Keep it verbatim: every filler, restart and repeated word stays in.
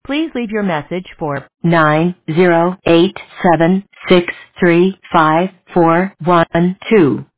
Please leave your message for nine zero eight seven six three five four one two.